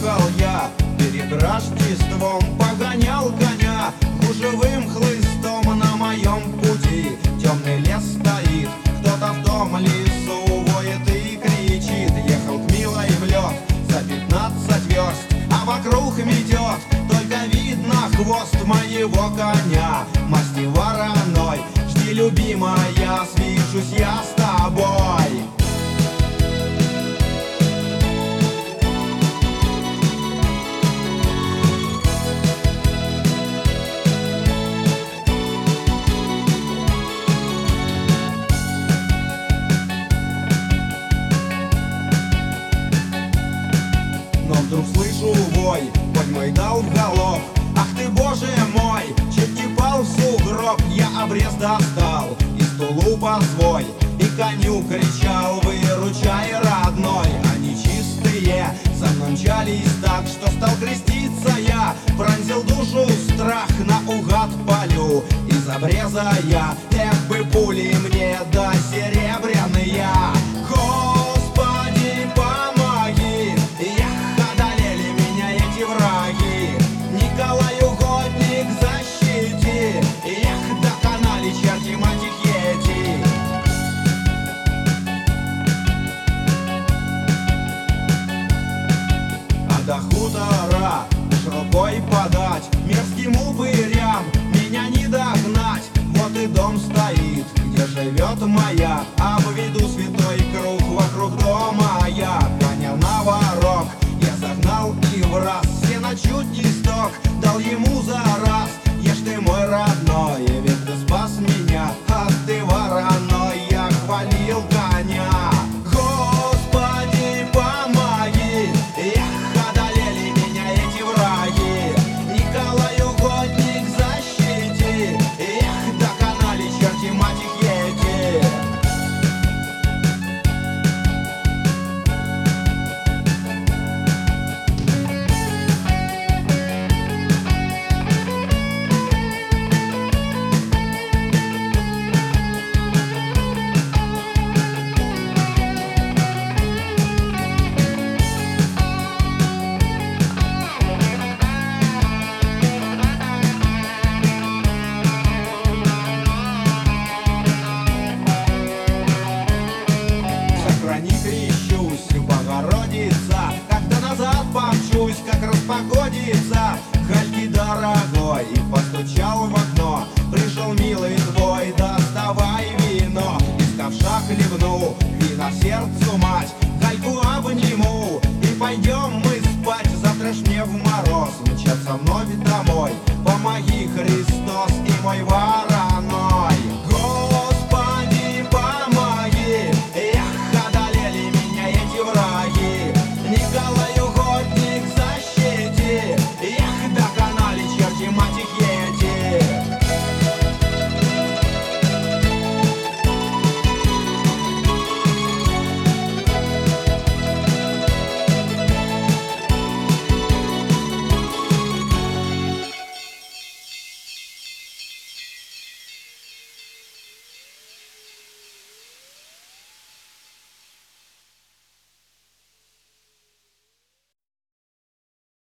ехал я перед Рождеством, погонял коня гужевым хлыстом. На моем пути темный лес стоит, кто-то в том лесу воет и кричит. Ехал к милой в лед за 15 верст, а вокруг метет, только видно хвост моего коня. Масти вороной, жди, любимая, свяжусь я с тобой. Но вдруг слышу вой, конь мой дал в галоп. Ах ты, боже мой, чуть не пал в сугроб. Я обрез достал из тулупа свой и коню кричал: выручай, родной. Они чистые со мной мчались так, что стал креститься я. Пронзил душу страх, наугад палю из обреза я. Эх бы пули мне да серебряные. Господи, помоги, одолели меня эти враги. Николай угодник, защити, эх, доконали черти мать их эти. А до хутора уж рукой подать мерзким упырям меня не догнать. Вот и дом стоит, где живет моя, обведу святой круг вокруг дома я. Коня на ворог я загнал и в раз, сено чуть не сток дал ему за раз. Ешь ты, мой родной, ведь ты спас меня, а ты вороной. Я хвалил коня. Господи, помоги, эх, одолели меня эти враги. Николай угодник, защити, эх, доконали черти мать их эти. Сохрани, крещусь, Богородица, когда назад помчусь, как распогодится. Гальки, дорогой, и постучал в окно. Пришел милый твой, доставай вино. Из ковша хлебну, вина сердцу мать. Гальку обниму, и пойдем мы